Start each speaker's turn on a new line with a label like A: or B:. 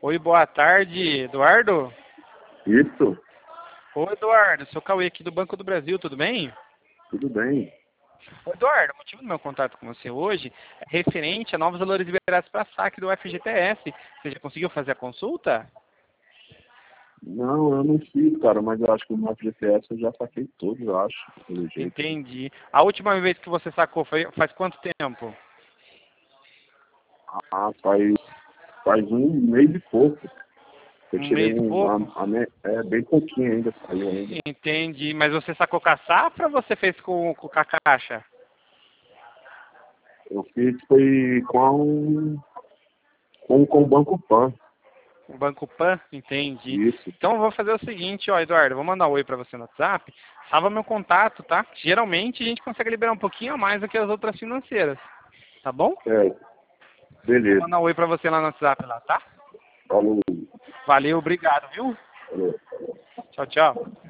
A: Oi, boa tarde, Eduardo.
B: Isso,
A: Oi, Eduardo, sou o Cauê aqui do Banco do Brasil, tudo bem?
B: tudo bem.
A: Ô, Eduardo, o motivo do meu contato com você hoje é referente a novos valores liberados para saque do FGTS. Você já conseguiu fazer a consulta?
B: Não, eu não fiz, cara, mas eu acho que o meu GPS eu já saquei todos, eu acho, pelo jeito.
A: Entendi. A última vez que você sacou faz quanto tempo?
B: Ah, faz um mês e pouco. Eu
A: Um
B: tirei
A: mês e pouco?
B: bem pouquinho ainda, saiu ainda.
A: Entendi. Mas você sacou com a safra ou você fez com a caixa?
B: Eu fiz foi com o Banco Pan.
A: O Banco Pan? Entendi.
B: Isso,
A: Então eu vou fazer o seguinte, ó, Eduardo, eu vou mandar um oi para você no WhatsApp. Salva meu contato, tá? Geralmente a gente consegue liberar um pouquinho a mais do que as outras financeiras. Tá bom?
B: é,
A: Vou
B: beleza.
A: mandar um oi pra você lá no WhatsApp lá, tá?
B: Falou,
A: Valeu, obrigado, viu?
B: falou.
A: Tchau, tchau.